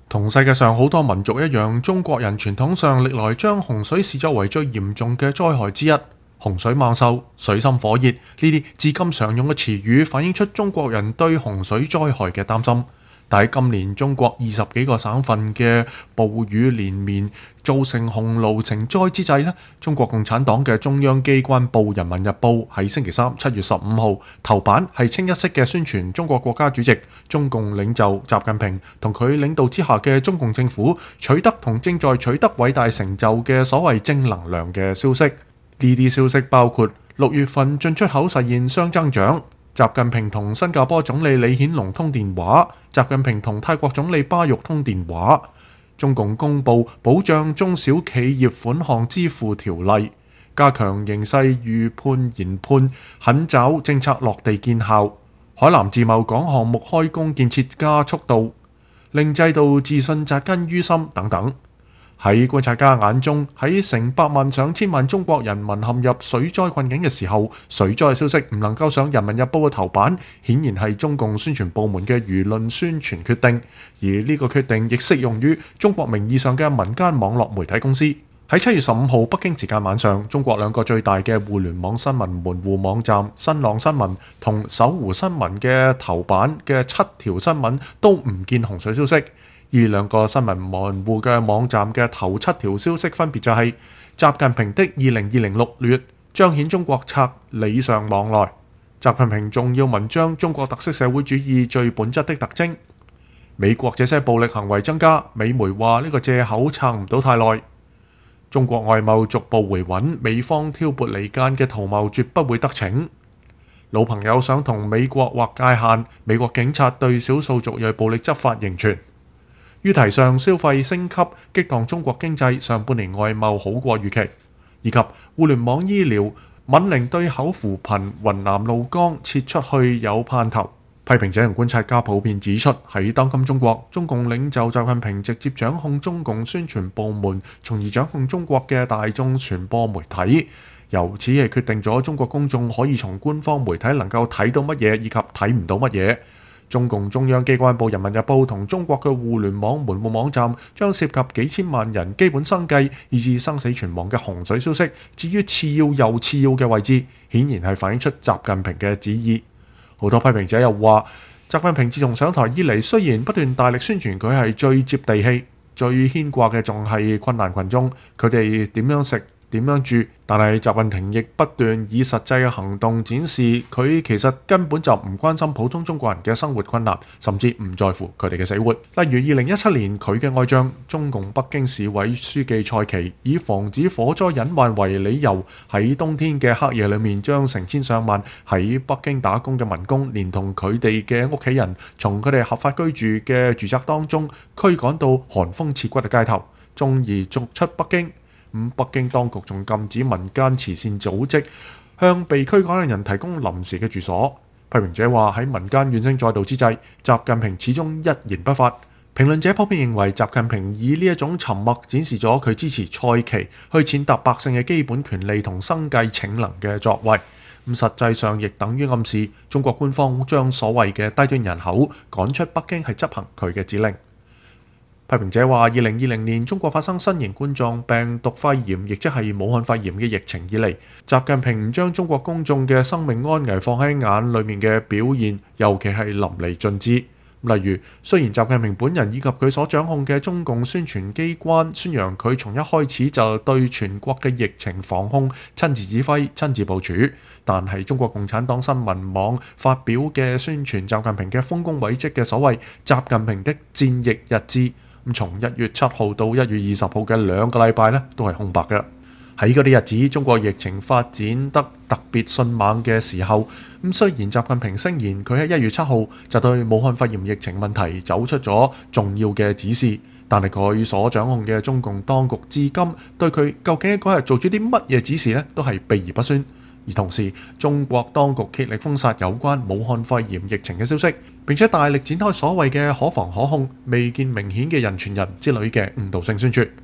同世界上好多民族一樣，中國人傳統上歷來將洪水視作為最嚴重嘅災害之一。洪水猛獸、水深火熱呢啲至今常用嘅詞語，反映出中國人對洪水災害嘅擔心。但喺今年中國20幾個省份嘅暴雨連綿，造成洪澇成災之際呢，中國共產黨嘅中央機關報《人民日報》喺星期三7月15號頭版係清一色嘅宣傳中國國家主席、中共領袖習近平同佢領導之下嘅中共政府取得同正在取得偉大成就嘅所謂正能量嘅消息。呢啲消息包括6月份進出口實現雙增長，習近平同新加坡總理李顯龍通電話，習近平同泰國總理巴育通電話，中共公布保障中小企業款項支付條例，加強形勢預判研判，狠抓政策落地見效，海南自貿港項目開工建設加速度，令制度自信扎根於心等等。喺觀察家眼中，喺成百萬上千萬中國人民陷入水災困境嘅時候，水災消息唔能夠上《人民日報》嘅頭版，顯然係中共宣傳部門嘅輿論宣傳決定，而呢個決定亦適用於中國名義上嘅民間網絡媒體公司。喺7月15號北京時間晚上，中國兩個最大嘅互聯網新聞門戶網站新浪新聞同搜狐新聞嘅頭版嘅7條新聞都唔見洪水消息。呢兩個新聞門戶嘅網站嘅頭7條消息分別就係習近平的2020 6月彰顯中國策禮尚往來，習近平重要文章中國特色社會主義最本質的特徵，美國這些暴力行為增加，美媒話呢個藉口撐唔到太耐，中國外貿逐步回穩，美方挑撥離間嘅圖謀絕不會得逞，老朋友想同美國劃界限，美國警察對少數族裔暴力執法仍存。議題上，消費升級激盪中國經濟，上半年外貿好過預期，以及互聯網醫療，閩寧對口扶貧，雲南怒江撤出去有盼頭。批評者同觀察家普遍指出，喺當今中國，中共領袖習近平直接掌控中共宣傳部門，從而掌控中國嘅大眾傳播媒體，由此係決定咗中國公眾可以從官方媒體能夠睇到乜嘢，以及睇唔到乜嘢。中共中央機關報《人民日報》同中國嘅互聯網門戶網站將涉及幾千萬人基本生計以至生死存亡嘅洪水消息，至於次要又次要嘅位置，顯然係反映出習近平嘅旨意。好多批評者又話，習近平自從上台以嚟，雖然不斷大力宣傳佢係最接地氣，最牽掛嘅仲係困難群眾，佢哋點樣食點樣住，但係習近平亦不斷以實際嘅行動展示佢其實根本就唔關心普通中國人嘅生活困難，甚至唔在乎佢哋嘅死活。例如2017年佢嘅愛將中共北京市委書記蔡奇以防止火災隱患為理由，喺冬天嘅黑夜裏面將成千上萬喺北京打工嘅民工連同佢哋嘅屋企人從佢哋合法居住嘅住宅當中驅趕到寒風刺骨嘅街頭，從而逐出北京。北京當局仲禁止民間慈善組織向被驅趕嘅人提供臨時嘅住所。批評者話，喺民間怨聲載道之際，習近平始終一言不發。評論者普遍認為，習近平以呢一種沉默展示咗佢支持蔡奇去踐踏百姓嘅基本權利同生計逞能嘅作為。實際上亦等於暗示中國官方將所謂嘅低端人口趕出北京係執行佢嘅指令。批評者話，2020年中國發生新型冠狀病毒肺炎，亦即係武漢肺炎嘅疫情以嚟，習近平唔將中國公眾嘅生命安危放喺眼裏面嘅表現，尤其係淋漓盡致。例如，雖然習近平本人以及佢所掌控嘅中共宣傳機關宣揚佢從一開始就對全國嘅疫情防控親自指揮、親自部署，但係中國共產黨新聞網發表嘅宣傳習近平嘅豐功偉績嘅所謂習近平的戰役日誌，從1月7號到1月20號嘅2個禮拜都係空白嘅。喺嗰啲日子，中國疫情發展得特別迅猛嘅時候，雖然習近平聲言佢喺1月7號就對武漢肺炎疫情問題走出咗重要嘅指示，但係佢所掌控嘅中共當局至今對佢究竟喺嗰日做咗啲乜嘢指示都係避而不宣。而同時，中國當局竭力封殺有關武漢肺炎疫情嘅消息，並且大力展開所謂嘅可防可控、未見明顯嘅人傳人之類嘅誤導性宣傳。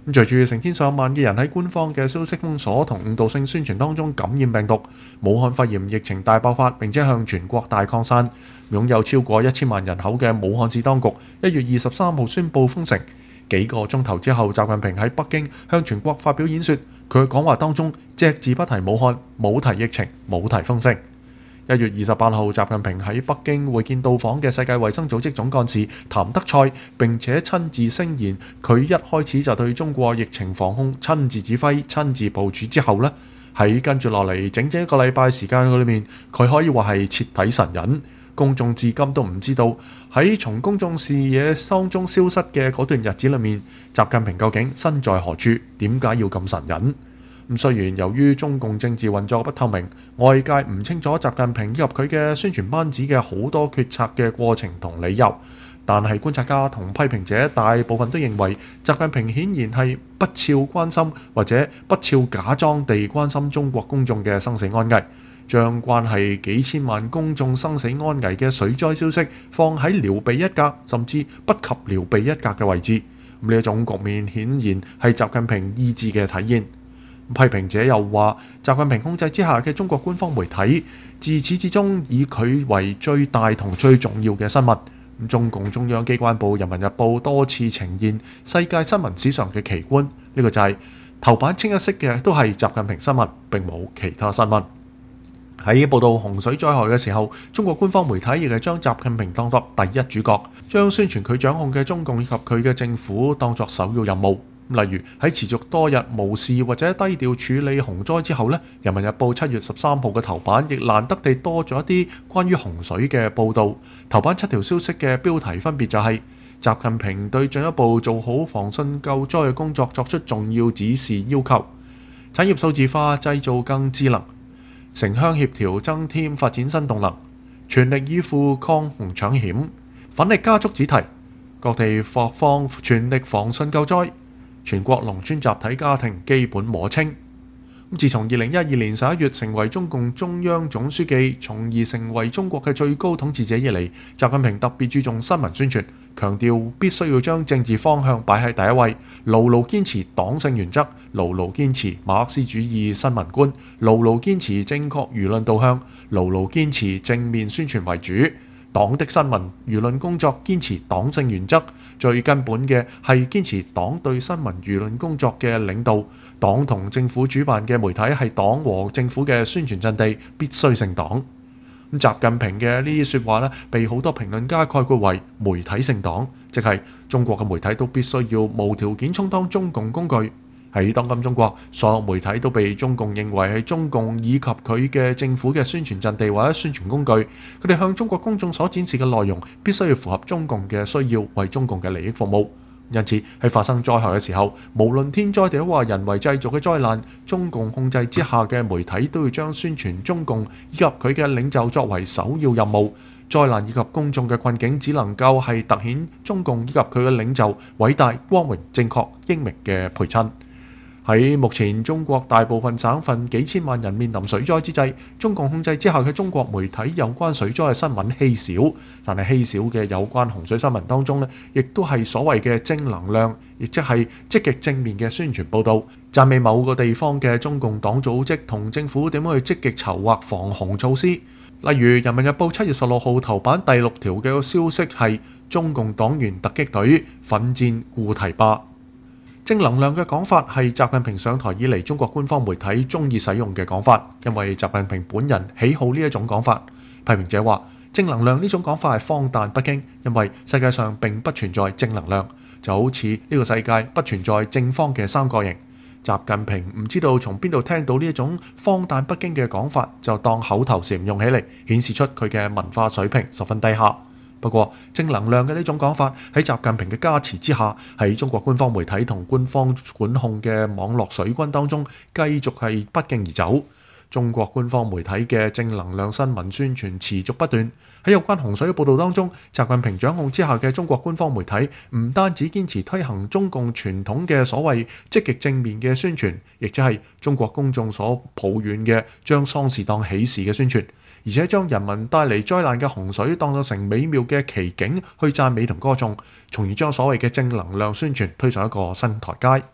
隨住成千上萬嘅人喺官方嘅消息封鎖同誤導性宣傳當中感染病毒，武漢肺炎疫情大爆發，並且向全國大擴散。擁有超過1000萬人口嘅武漢市當局1月23號宣布封城。幾個鐘頭之後，習近平喺北京向全國發表演說。佢嘅講話當中隻字不提武漢，冇提疫情，冇提封城。1月28號，習近平喺北京會見到訪嘅世界衛生組織總幹事譚德塞，並且親自聲言，佢一開始就對中國疫情防控親自指揮、親自部署之後呢，喺跟住落嚟整1個禮拜時間裏面，佢可以話係徹底神隱。公眾至今都唔知道喺從公眾視野當中消失嘅嗰段日子裏面，習近平究竟身在何處？點解要咁神隱？雖然由於中共政治運作不透明，外界唔清楚習近平以及佢嘅宣傳班子嘅好多決策嘅過程同理由，但係觀察家同批評者大部分都認為，習近平顯然係不肖關心或者不肖假裝地關心中國公眾嘅生死安危，將關係幾千萬公眾生死安危嘅水災消息放喺撩鼻一格，甚至不及撩鼻一格嘅位置。呢一種局面顯然係習近平意志嘅體現。批評者又話，習近平控制之下嘅中國官方媒體自始至終以佢為最大同最重要嘅新聞。中共中央機關報《人民日報》多次呈現世界新聞史上嘅奇觀，呢個就係頭版清一色嘅都係習近平新聞，並冇其他新聞。喺報導洪水災害嘅時候，中國官方媒體亦係將習近平當作第一主角，將宣傳佢掌控嘅中共以及佢嘅政府當作首要任務。例如喺持續多日無視或者低調處理洪災之後呢，《人民日報》7月13號嘅頭版亦難得地多咗一啲關於洪水嘅報導。頭版7條消息嘅標題分別就係習近平對進一步做好防汛救災嘅工作作出重要指示要求，產業數字化製造更智能，城鄉協調增添發展新動能，全力以赴抗洪搶險，奮力加速止堤，各地各方全力防汛救災，全國農村集體家庭基本摸清。自從2012年11月成為中共中央總書記，從而成為中國嘅最高統治者以嚟，習近平特別注重新聞宣傳，強調必須要將政治方向擺喺第一位，牢牢堅持黨性原則，牢牢堅持馬克思主義新聞觀，牢牢堅持正確輿論導向，牢牢堅持正面宣傳為主。黨的新聞輿論工作堅持黨性原則，最根本嘅係堅持黨對新聞輿論工作嘅領導。黨同政府主辦嘅媒體係黨和政府嘅宣傳陣地，必須姓黨。習近平嘅呢啲説話呢，被好多評論家概括為媒體姓黨，即係中國嘅媒體都必須要無條件充當中共工具。喺當今中國，所有媒體都被中共認為係中共以及佢嘅政府嘅宣傳陣地或者宣傳工具。佢哋向中國公眾所展示嘅內容必須要符合中共嘅需要，為中共嘅利益服務。因此喺發生災害嘅時候，無論天災定係人為製造嘅災難，中共控制之下嘅媒體都要將宣傳中共以及佢嘅領袖作為首要任務。災難以及公眾嘅困境只能夠係突顯中共以及佢嘅領袖偉大、光榮、正確、英明嘅陪襯。喺目前中國大部分省份幾千萬人面臨水災之際，中共控制之下嘅中國媒體有關水災嘅新聞稀少，但係稀少嘅有關洪水新聞當中呢，亦都係所謂嘅正能量，亦即係積極正面嘅宣傳報導，讚美某個地方嘅中共黨組織同政府點樣去積極籌劃防洪措施。例如《人民日報》7月16號頭版第6條嘅消息係中共黨員突擊隊奮戰固堤壩。正能量嘅講法係習近平上台以嚟中國官方媒體中意使用嘅講法，因為習近平本人喜好呢一種講法。批評者話正能量呢種講法係荒誕不經，因為世界上並不存在正能量，就好似呢個世界不存在正方嘅三角形。習近平唔知道從邊度聽到呢一種荒誕不經嘅講法，就當口頭禪用起嚟，顯示出佢嘅文化水平十分低下。不過正能量嘅呢種講法喺習近平嘅加持之下，喺中國官方媒體同官方管控嘅網絡水軍當中繼續係不脛而走。中國官方媒體嘅正能量新聞宣傳持續不斷。喺有關洪水嘅報導當中，習近平掌控之下嘅中國官方媒體唔單止堅持推行中共傳統嘅所謂積極正面嘅宣傳，亦即係中國公眾所抱怨嘅將喪事當喜事嘅宣傳，而且將人民帶嚟災難嘅洪水當作成美妙嘅奇景去讚美同歌頌，從而將所謂嘅正能量宣傳推上一個新台階。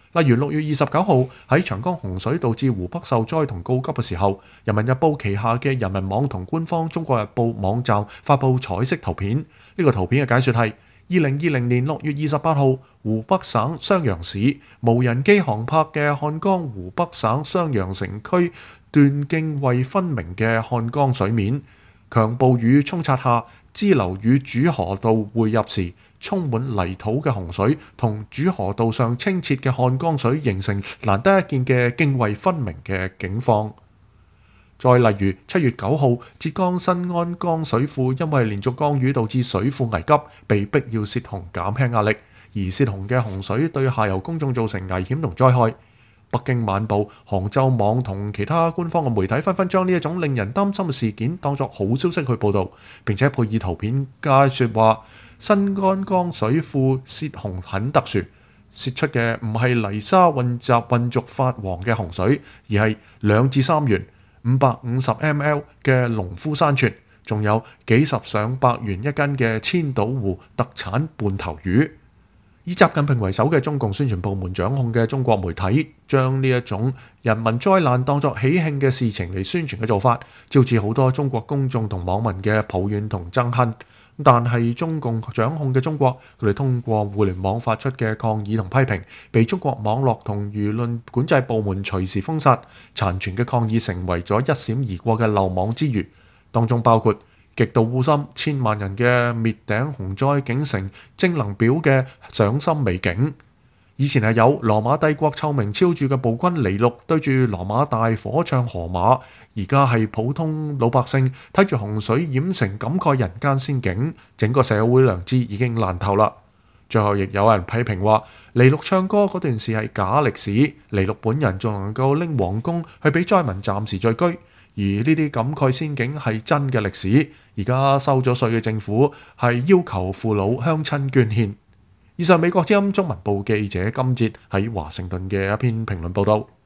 例如6月29號喺長江洪水導致湖北受災同告急嘅時候，人民日報旗下嘅人民網同官方中國日報網站發布彩色圖片。呢個圖片嘅解說係2020年6月28號，湖北省襄陽市無人機航拍嘅漢江湖北省襄陽城區段涇渭分明嘅漢江水面，強暴雨沖刷下，支流與主河道匯入時，充滿泥土嘅洪水同主河道上清澈嘅漢江水形成難得一見嘅涇渭分明嘅景況。再例如7月9號，浙江新安江水庫因為連續降雨導致水庫危急，被迫要泄洪減輕壓力，而泄洪嘅洪水對下游公眾造成危險同災害。北京晚報、杭州網同其他官方嘅媒體紛紛將呢一種令人擔心嘅事件當作好消息去報導，並且配以圖片解說話新安江水庫泄洪很特殊，泄出嘅唔係泥沙混雜混濁發黃嘅洪水，而係2至3元550ml 嘅農夫山泉，仲有幾十上百元一斤嘅千島湖特產半頭魚。以習近平為首嘅中共宣傳部門掌控嘅中國媒體，將呢一種人民災難當作喜慶嘅事情嚟宣傳嘅做法，招致好多中國公眾同網民嘅抱怨同憎恨。但係中共掌控嘅中國，佢哋通過互聯網發出嘅抗議同批評，被中國網絡同輿論管制部門隨時封殺，殘存嘅抗議成為咗一閃而過嘅漏網之魚，當中包括極度污心千萬人嘅滅頂洪災警城正能表嘅賞心美景。以前係有羅馬帝國臭名昭著嘅暴君尼祿對住羅馬大火唱荷馬，而家係普通老百姓睇住洪水淹成感慨人間仙境，整個社會良知已經爛透啦。最後亦有人批評話，尼祿唱歌嗰段事係假歷史，尼祿本人仲能夠拎皇宮去俾災民暫時聚居，而呢啲感慨仙境係真嘅歷史。而家收咗稅嘅政府係要求父老鄉親捐獻。以上美國之音中文部記者金哲喺華盛頓嘅一篇評論報道。